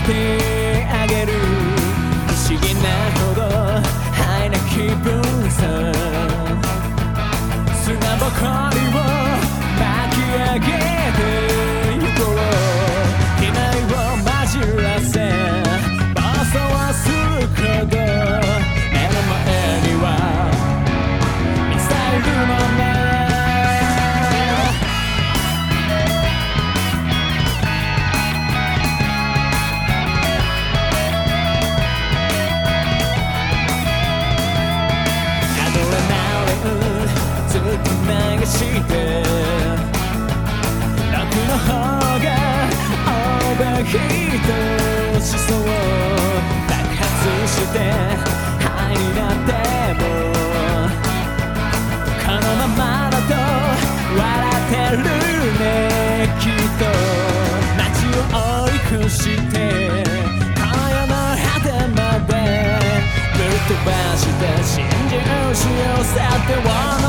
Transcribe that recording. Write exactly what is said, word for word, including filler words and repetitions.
てあげる不思議なほどハイな気分さ砂ぼこりを巻き上げてゆこう機内を混じらせ暴走はするほど目の前にはミサイルのね流して楽の方がオーバーヒートしそう爆発してハイになってもこのままだと笑ってるねきっと街を追い越して今夜の果てまでぶっ飛ばして真珠しようさって